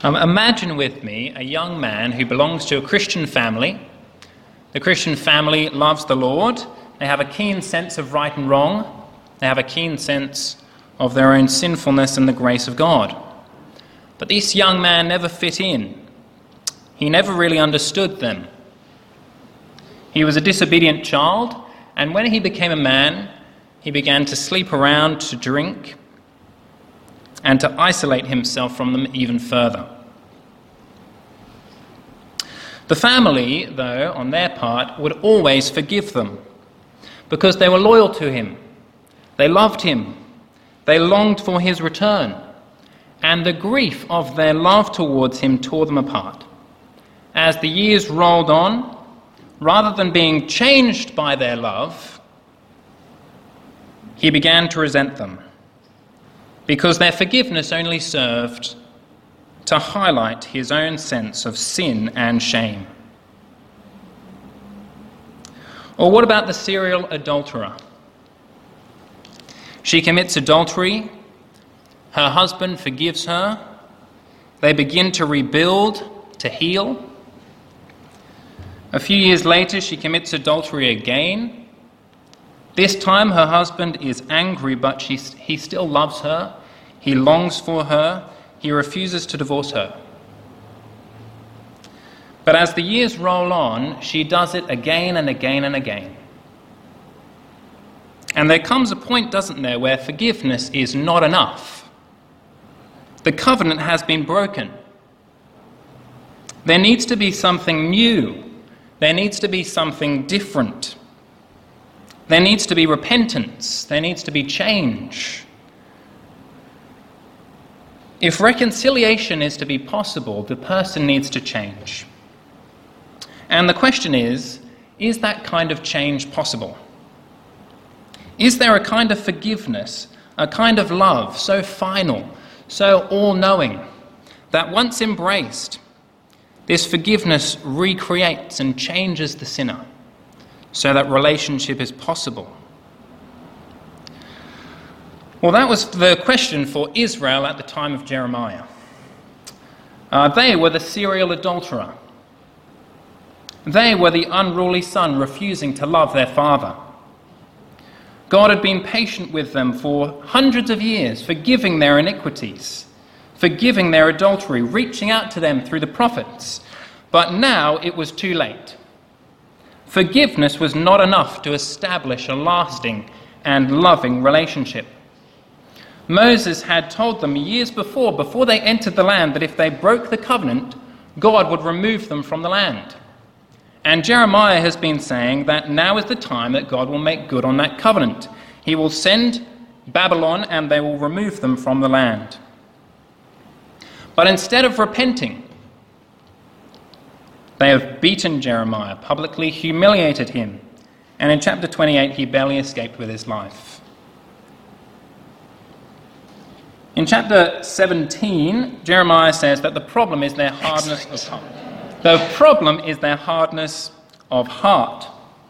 Imagine with me a young man who belongs to a Christian family. The Christian family loves the Lord. They have a keen sense of right and wrong. They have a keen sense of their own sinfulness and the grace of God. But this young man never fit in. He never really understood them. He was a disobedient child, and when he became a man, he began to sleep around, to drink, and to isolate himself from them even further. The family, though, on their part, would always forgive them because they were loyal to him. They loved him. They longed for his return. And the grief of their love towards him tore them apart. As the years rolled on, rather than being changed by their love, he began to resent them because their forgiveness only served to highlight his own sense of sin and shame. Or what about the serial adulterer? She commits adultery, her husband forgives her, they begin to rebuild, to heal. A few years later, she commits adultery again. This time her husband is angry, but he still loves her, he longs for her, he refuses to divorce her. But as the years roll on, she does it again and again and again. And there comes a point, doesn't there, where forgiveness is not enough. The covenant has been broken. There needs to be something new. There needs to be something different. There needs to be repentance. There needs to be change. If reconciliation is to be possible, the person needs to change. And the question is that kind of change possible? Is there a kind of forgiveness, a kind of love so final, so all-knowing, that once embraced, this forgiveness recreates and changes the sinner so that relationship is possible? Well, that was the question for Israel at the time of Jeremiah. They were the serial adulterer. They were the unruly son refusing to love their father. God had been patient with them for hundreds of years, forgiving their iniquities, forgiving their adultery, reaching out to them through the prophets. But now it was too late. Forgiveness was not enough to establish a lasting and loving relationship. Moses had told them years before they entered the land, that if they broke the covenant, God would remove them from the land. And Jeremiah has been saying that now is the time that God will make good on that covenant. He will send Babylon and they will remove them from the land. But instead of repenting, they have beaten Jeremiah, publicly humiliated him. And in chapter 28, he barely escaped with his life. In chapter 17, Jeremiah says that the problem is their hardness of heart. The problem is their hardness of heart.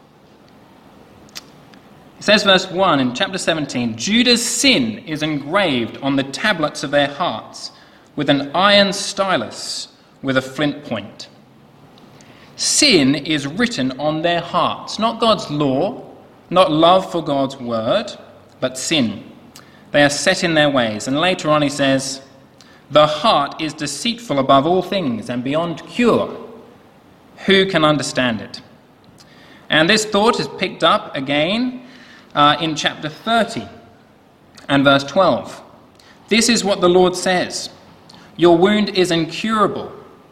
It says, verse 1 in chapter 17, Judah's sin is engraved on the tablets of their hearts with an iron stylus with a flint point. Sin is written on their hearts, not God's law, not love for God's word, but sin. They are set in their ways. And later on he says, the heart is deceitful above all things and beyond cure. Who can understand it? And this thought is picked up again in chapter 30 and verse 12. This is what the Lord says. Your wound is incurable.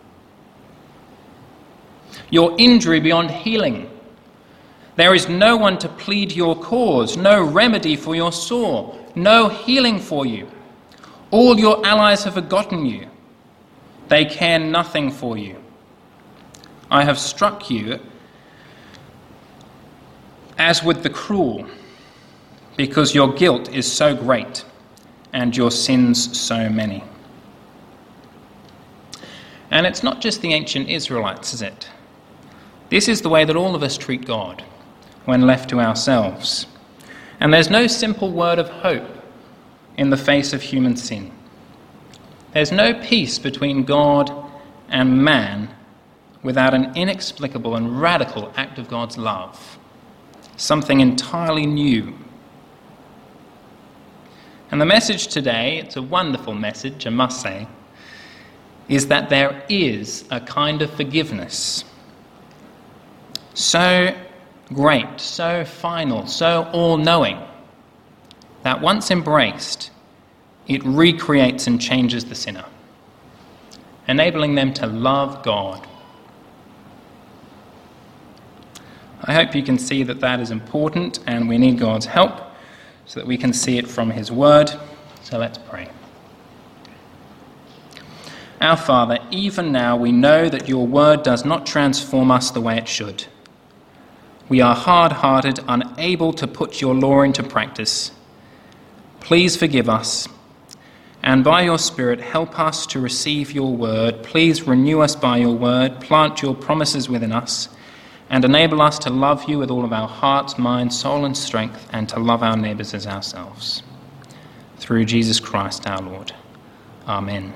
Your injury beyond healing. There is no one to plead your cause, no remedy for your sore, no healing for you. All your allies have forgotten you. They care nothing for you. I have struck you as with the cruel, because your guilt is so great and your sins so many. And it's not just the ancient Israelites, is it? This is the way that all of us treat God when left to ourselves. And there's no simple word of hope in the face of human sin. There's no peace between God and man without an inexplicable and radical act of God's love, something entirely new. And the message today, it's a wonderful message, I must say, is that there is a kind of forgiveness so great, so final, so all-knowing, that once embraced, it recreates and changes the sinner, enabling them to love God. I hope you can see that that is important, and we need God's help so that we can see it from his word. So let's pray. Our Father, even now we know that your word does not transform us the way it should. We are hard-hearted, unable to put your law into practice. Please forgive us, and by your Spirit help us to receive your word. Please renew us by your word, plant your promises within us, and enable us to love you with all of our hearts, mind, soul and strength, and to love our neighbours as ourselves. Through Jesus Christ our Lord. Amen.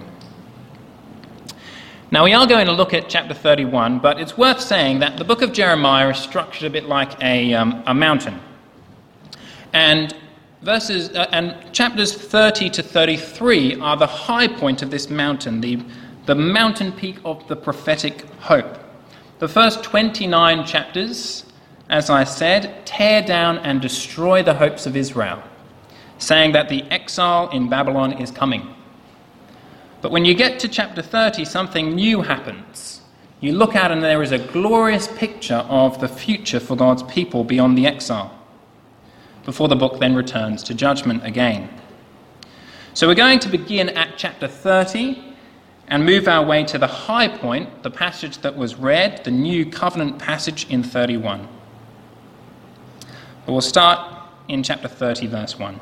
Now we are going to look at chapter 31, but it's worth saying that the book of Jeremiah is structured a bit like a mountain. And chapters 30 to 33 are the high point of this mountain, the mountain peak of the prophetic hope. The first 29 chapters, as I said, tear down and destroy the hopes of Israel, saying that the exile in Babylon is coming. But when you get to chapter 30, something new happens. You look out and there is a glorious picture of the future for God's people beyond the exile, before the book then returns to judgment again. So we're going to begin at chapter 30 and move our way to the high point, the passage that was read, the new covenant passage in 31. But we'll start in chapter 30, verse 1.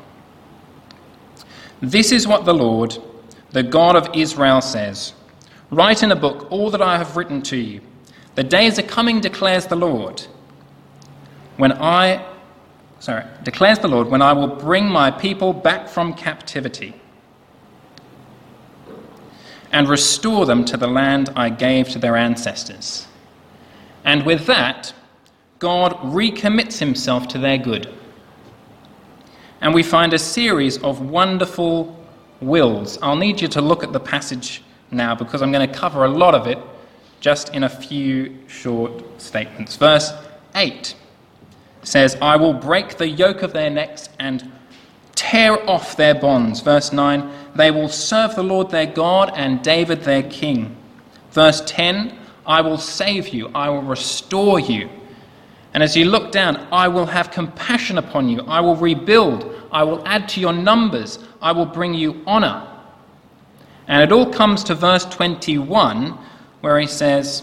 This is what the Lord, the God of Israel, says. Write in a book all that I have written to you. The days are coming, declares the Lord, when I will bring my people back from captivity and restore them to the land I gave to their ancestors. And with that, God recommits himself to their good. And we find a series of wonderful wills. I'll need you to look at the passage now because I'm going to cover a lot of it just in a few short statements. Verse 8 says, I will break the yoke of their necks and tear off their bonds. Verse 9, they will serve the Lord their God and David their king. Verse 10, I will save you, I will restore you. And as you look down, I will have compassion upon you, I will rebuild, I will add to your numbers, I will bring you honor. And it all comes to verse 21, where he says,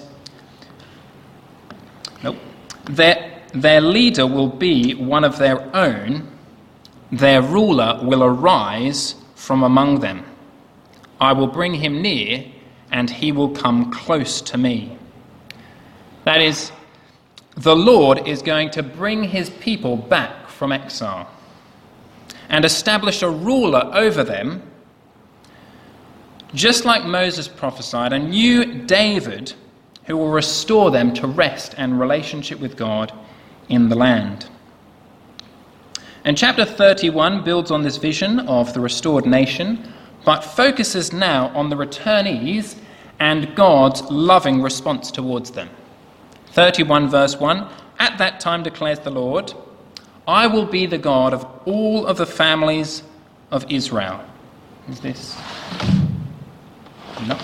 their leader will be one of their own, their ruler will arise from among them. I will bring him near, and he will come close to me. That is, the Lord is going to bring his people back from exile and establish a ruler over them, just like Moses prophesied, a new David who will restore them to rest and relationship with God in the land. And chapter 31 builds on this vision of the restored nation, but focuses now on the returnees and God's loving response towards them. 31 verse 1, at that time declares the Lord, I will be the God of all of the families of Israel. Is this? No.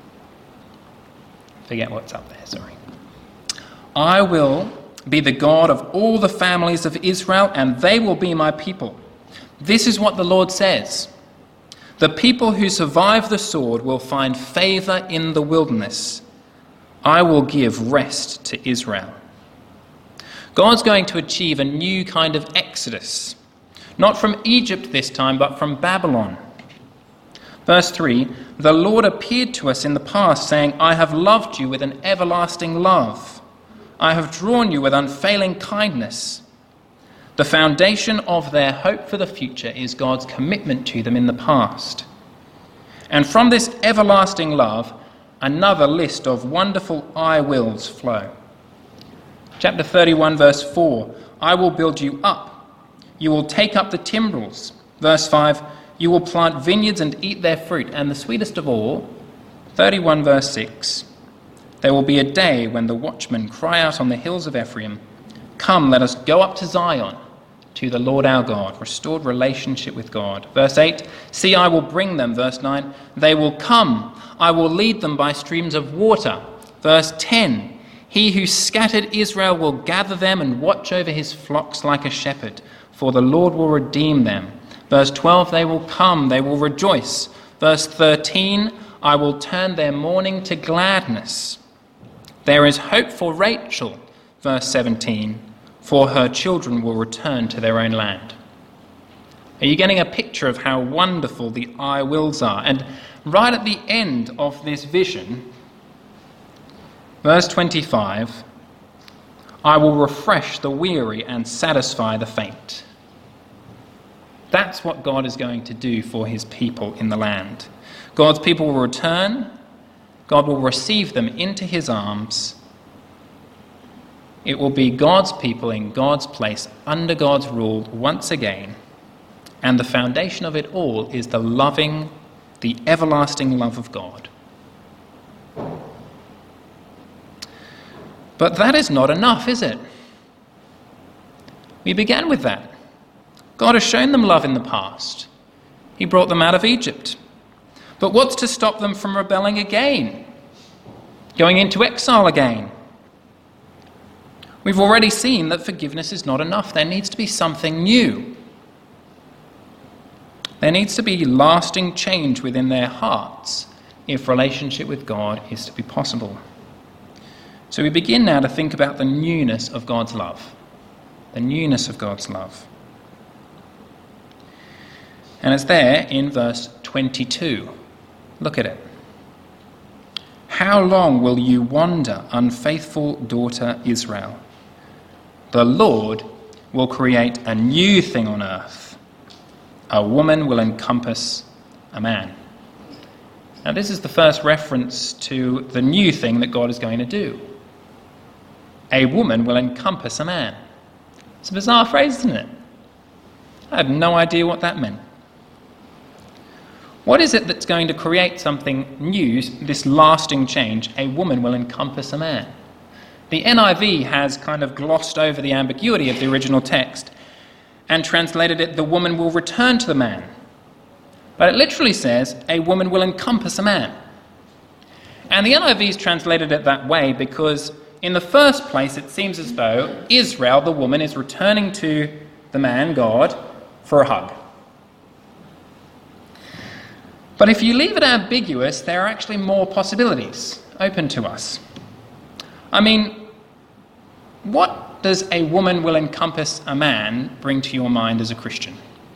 Forget what's up there, sorry. I will be the God of all the families of Israel, and they will be my people. This is what the Lord says. The people who survive the sword will find favor in the wilderness. I will give rest to Israel. God's going to achieve a new kind of exodus, not from Egypt this time, but from Babylon. Verse 3, the Lord appeared to us in the past, saying, I have loved you with an everlasting love. I have drawn you with unfailing kindness. The foundation of their hope for the future is God's commitment to them in the past. And from this everlasting love, another list of wonderful I wills flow. Chapter 31, verse 4, I will build you up. You will take up the timbrels. Verse 5, you will plant vineyards and eat their fruit. And the sweetest of all, 31, verse 6, there will be a day when the watchmen cry out on the hills of Ephraim, come, let us go up to Zion, to the Lord our God, restored relationship with God. Verse 8, see, I will bring them. Verse 9, they will come. I will lead them by streams of water. Verse 10, he who scattered Israel will gather them and watch over his flocks like a shepherd, for the Lord will redeem them. Verse 12, they will come, they will rejoice. Verse 13, I will turn their mourning to gladness. There is hope for Rachel. Verse 17, for her children will return to their own land. Are you getting a picture of how wonderful the I wills are? And right at the end of this vision, verse 25, I will refresh the weary and satisfy the faint. That's what God is going to do for his people in the land. God's people will return. God will receive them into his arms. It will be God's people in God's place, under God's rule once again. And the foundation of it all is the everlasting love of God. But that is not enough, is it? We began with that. God has shown them love in the past. He brought them out of Egypt. But what's to stop them from rebelling again? Going into exile again? We've already seen that forgiveness is not enough. There needs to be something new. There needs to be lasting change within their hearts if relationship with God is to be possible. So we begin now to think about the newness of God's love. The newness of God's love. And it's there in verse 22. Look at it. How long will you wander, unfaithful daughter Israel? The Lord will create a new thing on earth. A woman will encompass a man. Now this is the first reference to the new thing that God is going to do. A woman will encompass a man. It's a bizarre phrase, isn't it? I had no idea what that meant. What is it that's going to create something new, this lasting change? A woman will encompass a man. The NIV has kind of glossed over the ambiguity of the original text and translated it, the woman will return to the man. But it literally says, a woman will encompass a man. And the NIV's translated it that way because in the first place, it seems as though Israel, the woman, is returning to the man, God, for a hug. But if you leave it ambiguous, there are actually more possibilities open to us. I mean, what does a woman will encompass a man bring to your mind as a Christian?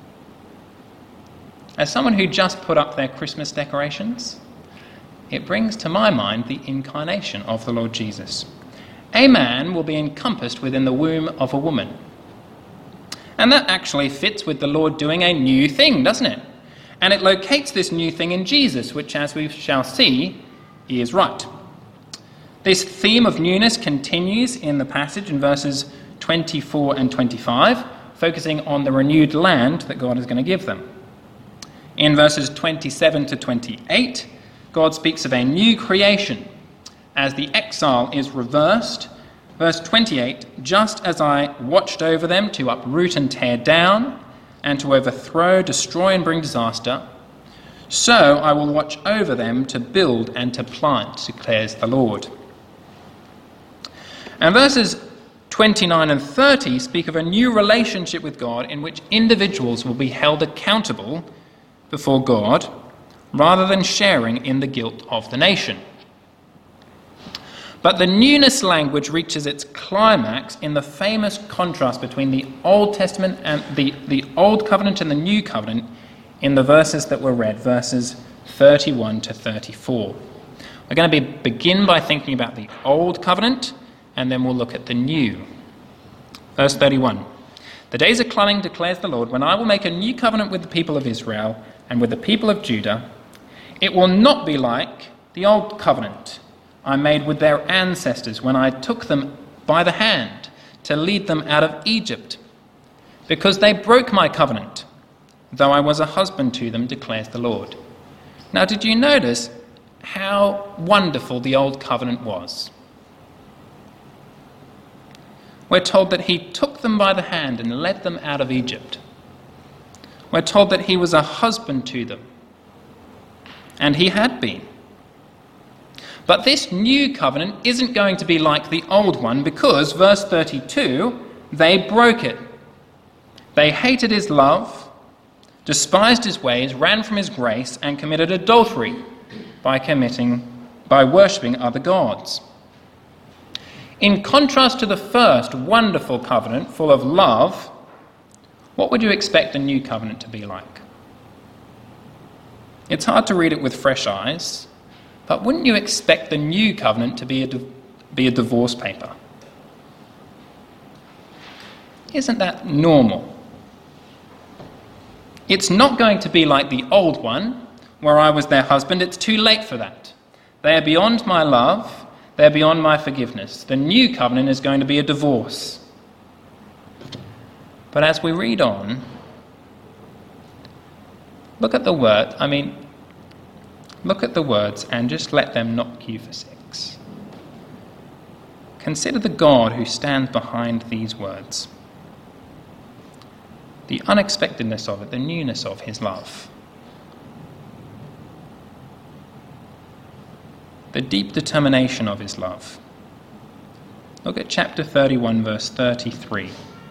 As someone who just put up their Christmas decorations, it brings to my mind the incarnation of the Lord Jesus. A man will be encompassed within the womb of a woman. And that actually fits with the Lord doing a new thing, doesn't it? And it locates this new thing in Jesus, which, as we shall see, is right. This theme of newness continues in the passage in verses 24 and 25, focusing on the renewed land that God is going to give them. In verses 27 to 28, God speaks of a new creation as the exile is reversed. Verse 28, just as I watched over them to uproot and tear down, and to overthrow, destroy and bring disaster, so I will watch over them to build and to plant, declares the Lord. And verses 29 and 30 speak of a new relationship with God in which individuals will be held accountable before God rather than sharing in the guilt of the nation. But the newness language reaches its climax in the famous contrast between the Old Testament and the Old Covenant and the New Covenant in the verses that were read, verses 31 to 34. We're going to begin by thinking about the Old Covenant, and then we'll look at the New. Verse 31. The days are coming, declares the Lord, when I will make a new covenant with the people of Israel and with the people of Judah. It will not be like the old covenant I made with their ancestors when I took them by the hand to lead them out of Egypt, because they broke my covenant, though I was a husband to them, declares the Lord. Now, did you notice how wonderful the old covenant was? We're told that he took them by the hand and led them out of Egypt. We're told that he was a husband to them, and he had been. But this new covenant isn't going to be like the old one because, verse 32, they broke it. They hated his love, despised his ways, ran from his grace, and committed adultery by worshipping other gods. In contrast to the first wonderful covenant full of love, what would you expect the new covenant to be like? It's hard to read it with fresh eyes, but wouldn't you expect the new covenant to be a divorce paper? Isn't that normal? It's not going to be like the old one, where I was their husband. It's too late for that. They are beyond my love. They're beyond my forgiveness. The new covenant is going to be a divorce. But as we read on, look at the words and just let them knock you for six. Consider the God who stands behind these words. The unexpectedness of it, the newness of his love. The deep determination of his love. Look at chapter 31, verse 33.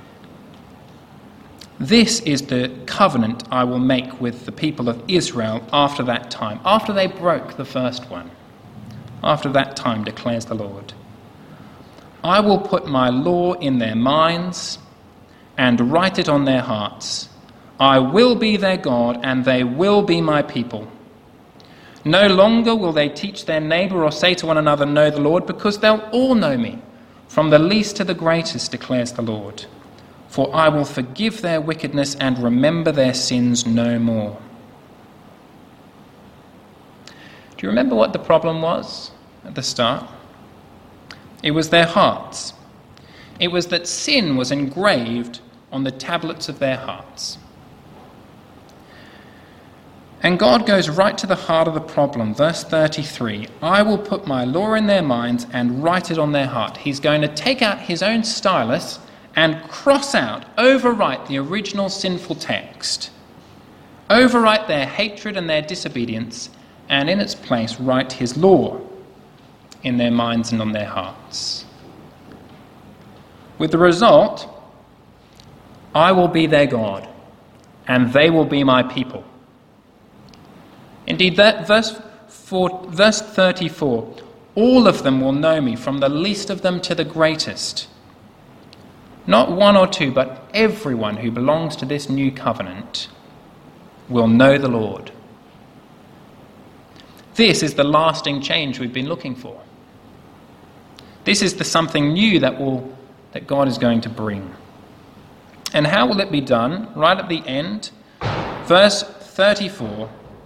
This is the covenant I will make with the people of Israel after that time, after they broke the first one. After that time, declares the Lord. I will put my law in their minds and write it on their hearts. I will be their God, and they will be my people. No longer will they teach their neighbour or say to one another, know the Lord, because they'll all know me, from the least to the greatest, declares the Lord. For I will forgive their wickedness and remember their sins no more. Do you remember what the problem was at the start? It was their hearts. It was that sin was engraved on the tablets of their hearts. And God goes right to the heart of the problem. Verse 33, I will put my law in their minds and write it on their heart. He's going to take out his own stylus and cross out, overwrite the original sinful text, overwrite their hatred and their disobedience, and in its place write his law in their minds and on their hearts. With the result, I will be their God, and they will be my people. Indeed, that verse 34, all of them will know me, from the least of them to the greatest. Not one or two, but everyone who belongs to this new covenant will know the Lord. This is the lasting change we've been looking for. This is the something new that God is going to bring. And how will it be done? Right at the end, verse 34,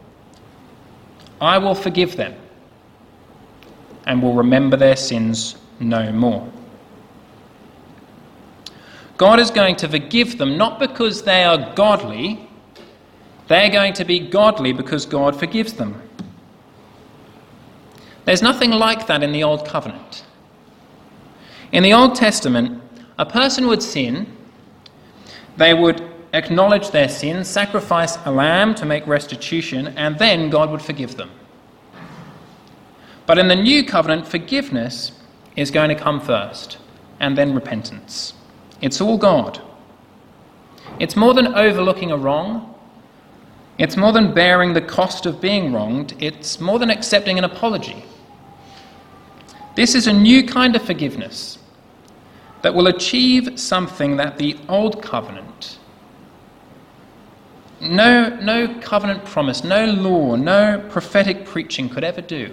I will forgive them and will remember their sins no more. God is going to forgive them not because they are godly. They're going to be godly because God forgives them. There's nothing like that in the Old Covenant. In the Old Testament, a person would sin. They would acknowledge their sin, sacrifice a lamb to make restitution, and then God would forgive them. But in the New Covenant, forgiveness is going to come first, and then repentance. It's all God. It's more than overlooking a wrong. It's more than bearing the cost of being wronged. It's more than accepting an apology. This is a new kind of forgiveness that will achieve something that the Old Covenant, no covenant promise, no law, no prophetic preaching could ever do.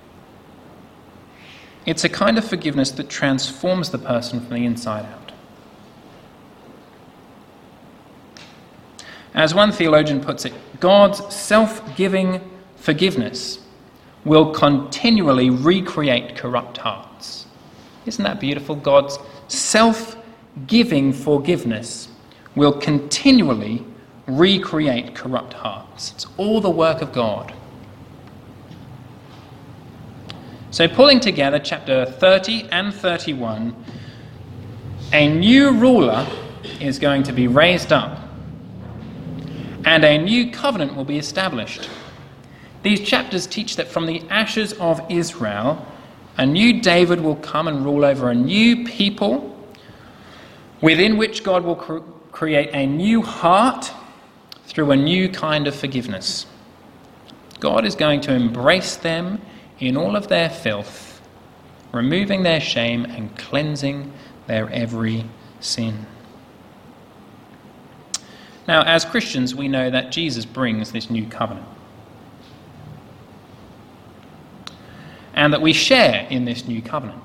It's a kind of forgiveness that transforms the person from the inside out. As one theologian puts it, God's self-giving forgiveness will continually recreate corrupt hearts. Isn't that beautiful? God's self-giving forgiveness will continually recreate corrupt hearts. It's all the work of God. So pulling together chapter 30 and 31, a new ruler is going to be raised up, and a new covenant will be established. These chapters teach that from the ashes of Israel, a new David will come and rule over a new people, within which God will create a new heart through a new kind of forgiveness. God is going to embrace them in all of their filth, removing their shame and cleansing their every sin. Now, as Christians, we know that Jesus brings this new covenant, and that we share in this new covenant.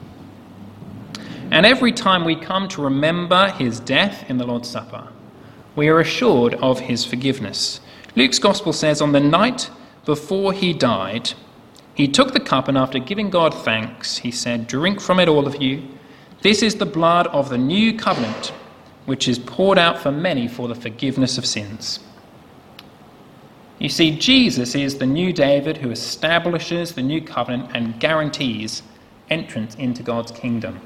And every time we come to remember his death in the Lord's Supper, we are assured of his forgiveness. Luke's Gospel says, on the night before he died, he took the cup, and after giving God thanks, he said, "Drink from it, all of you. This is the blood of the new covenant, which is poured out for many for the forgiveness of sins." You see, Jesus is the new David who establishes the new covenant and guarantees entrance into God's kingdom.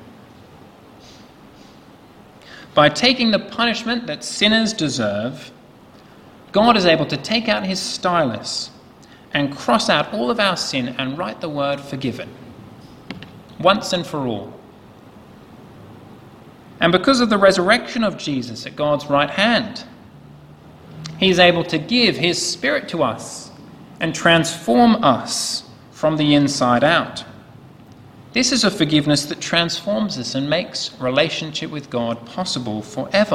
By taking the punishment that sinners deserve, God is able to take out his stylus and cross out all of our sin and write the word forgiven, once and for all. And because of the resurrection of Jesus at God's right hand, he's able to give his Spirit to us and transform us from the inside out. This is a forgiveness that transforms us and makes relationship with God possible forever.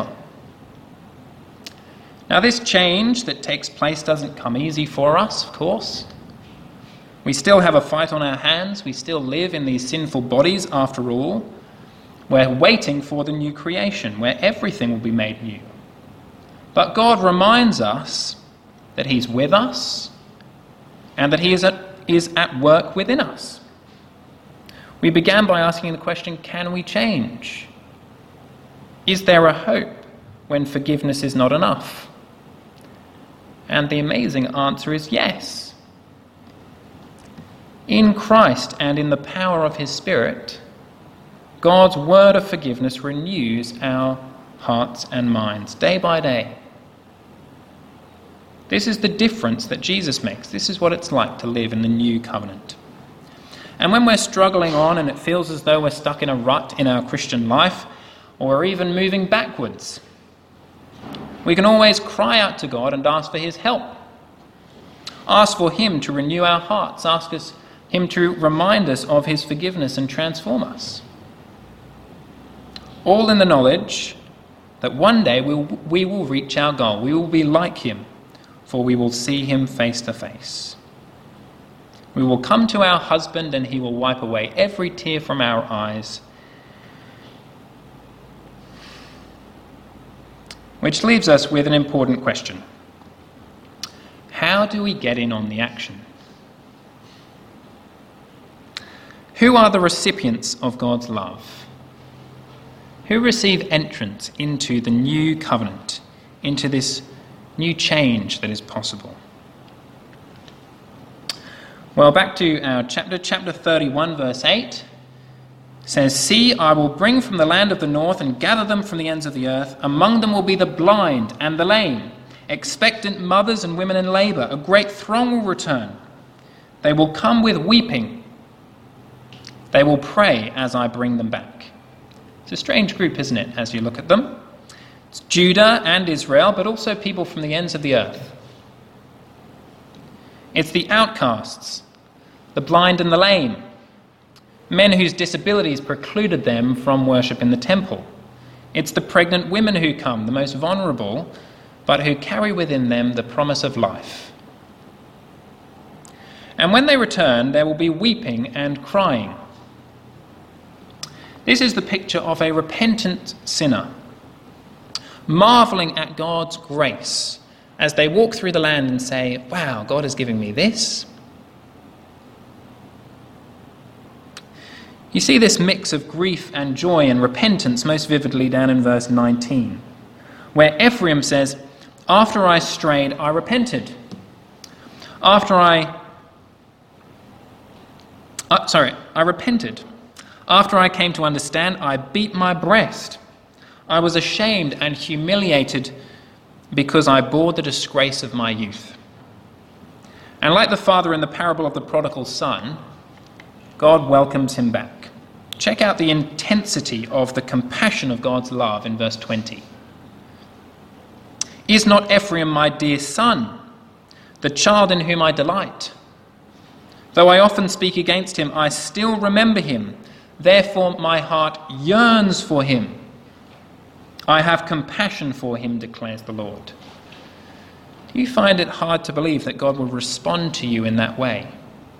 Now, this change that takes place doesn't come easy for us, of course. We still have a fight on our hands. We still live in these sinful bodies after all. We're waiting for the new creation where everything will be made new. But God reminds us that he's with us and that he is at work within us. We began by asking the question, can we change? Is there a hope when forgiveness is not enough? And the amazing answer is yes. In Christ and in the power of his Spirit, God's word of forgiveness renews our hearts and minds day by day. This is the difference that Jesus makes. This is what it's like to live in the new covenant. And when we're struggling on and it feels as though we're stuck in a rut in our Christian life, or we're even moving backwards, we can always cry out to God and ask for his help. Ask for him to renew our hearts. Ask him to remind us of his forgiveness and transform us. All in the knowledge that one day we will reach our goal. We will be like him, for we will see him face to face. We will come to our husband and he will wipe away every tear from our eyes. Which leaves us with an important question. How do we get in on the action? Who are the recipients of God's love? Who receive entrance into the new covenant, into this new change that is possible? Well, back to our chapter 31, verse 8. Says, "See, I will bring from the land of the north and gather them from the ends of the earth. Among them will be the blind and the lame, expectant mothers and women in labour. A great throng will return. They will come with weeping. They will pray as I bring them back." It's a strange group, isn't it, as you look at them? It's Judah and Israel, but also people from the ends of the earth. It's the outcasts, the blind and the lame, men whose disabilities precluded them from worship in the temple. It's the pregnant women who come, the most vulnerable, but who carry within them the promise of life. And when they return, there will be weeping and crying. This is the picture of a repentant sinner, marvelling at God's grace as they walk through the land and say, wow, God is giving me this? You see this mix of grief and joy and repentance most vividly down in verse 19, where Ephraim says, after I strayed, I repented. I repented. After I came to understand, I beat my breast. I was ashamed and humiliated because I bore the disgrace of my youth. And like the father in the parable of the prodigal son, God welcomes him back. Check out the intensity of the compassion of God's love in verse 20. Is not Ephraim my dear son, the child in whom I delight? Though I often speak against him, I still remember him. Therefore my heart yearns for him. I have compassion for him, declares the Lord. Do you find it hard to believe that God will respond to you in that way?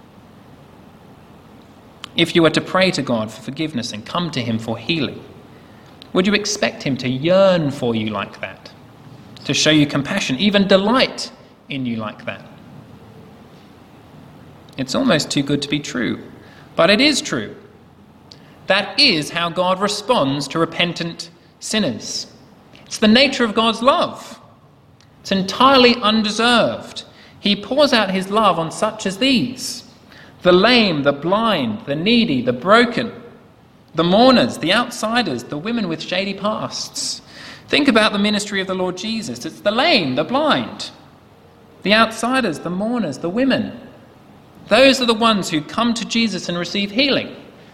If you were to pray to God for forgiveness and come to him for healing, would you expect him to yearn for you like that? To show you compassion, even delight in you like that? It's almost too good to be true, but it is true. That is how God responds to repentant sinners. It's the nature of God's love. It's entirely undeserved. He pours out his love on such as these: the lame, the blind, the needy, the broken, the mourners, the outsiders, the women with shady pasts. Think about the ministry of the Lord Jesus. It's the lame, the blind, the outsiders, the mourners, the women. Those are the ones who come to Jesus and receive healing.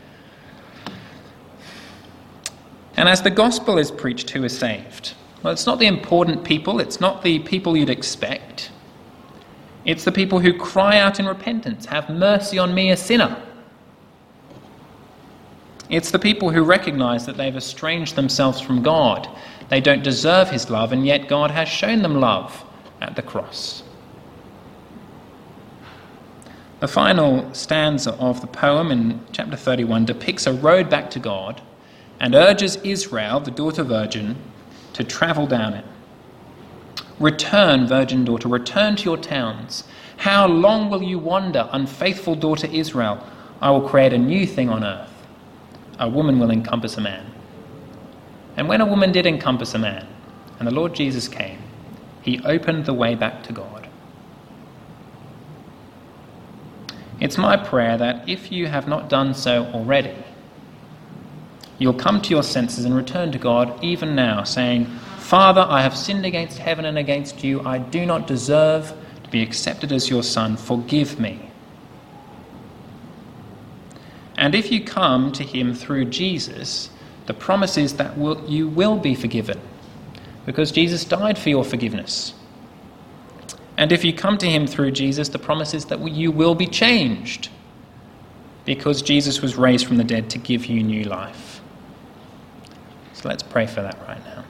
And as the gospel is preached, who is saved? Well, it's not the important people. It's not the people you'd expect. It's the people who cry out in repentance, have mercy on me, a sinner. It's the people who recognize that they've estranged themselves from God. They don't deserve his love, and yet God has shown them love at the cross. The final stanza of the poem in chapter 31 depicts a road back to God and urges Israel, the daughter virgin, to travel down it. Return, virgin daughter, return to your towns. How long will you wander, unfaithful daughter Israel? I will create a new thing on earth. A woman will encompass a man. And when a woman did encompass a man, and the Lord Jesus came, he opened the way back to God. It's my prayer that if you have not done so already, you'll come to your senses and return to God even now, saying, Father, I have sinned against heaven and against you. I do not deserve to be accepted as your son. Forgive me. And if you come to him through Jesus, the promise is that you will be forgiven, because Jesus died for your forgiveness. And if you come to him through Jesus, the promise is that you will be changed, because Jesus was raised from the dead to give you new life. So let's pray for that right now.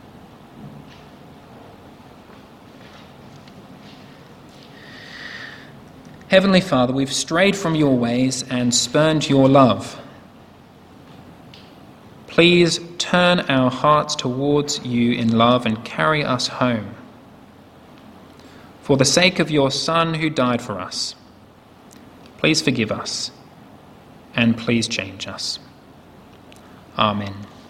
Heavenly Father, we've strayed from your ways and spurned your love. Please turn our hearts towards you in love and carry us home. For the sake of your Son who died for us, please forgive us and please change us. Amen.